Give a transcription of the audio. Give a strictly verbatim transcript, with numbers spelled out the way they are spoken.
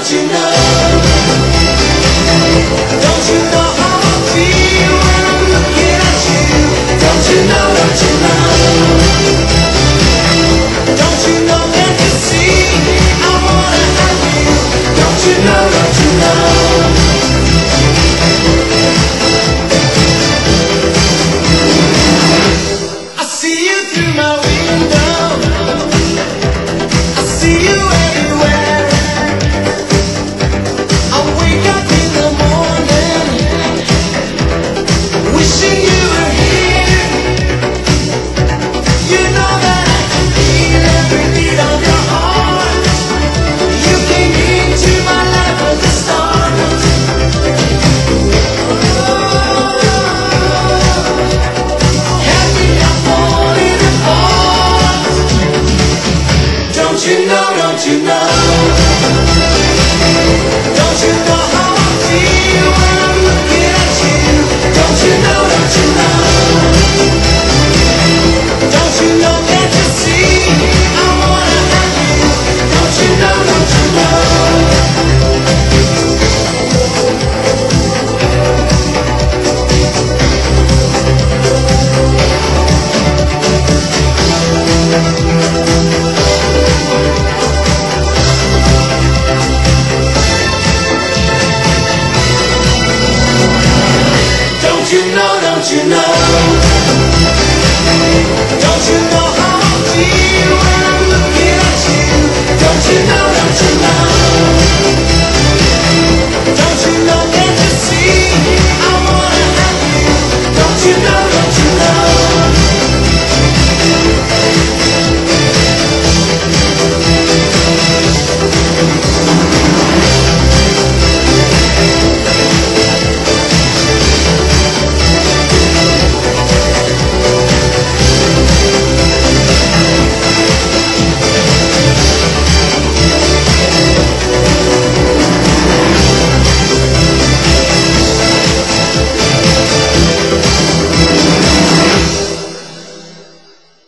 you know? Don't you know how I feel when I'm looking at you? Don't you know, don't you know? Don't you know, can't you see? I wanna have you. Don't you know, don't you know? I see you through my window. I see you everywhere. I wake up in the morning, wishing you were here. You know that I can feel every beat of your heart. You came into my life as a start. Happy I'm falling apart. Don't you know, don't you know? Don't you know how I feel when I'm looking at you? Don't you know, don't you know? Don't you know, can't you see? I wanna have you. Don't you know, don't you know? Don't you know, don't you know?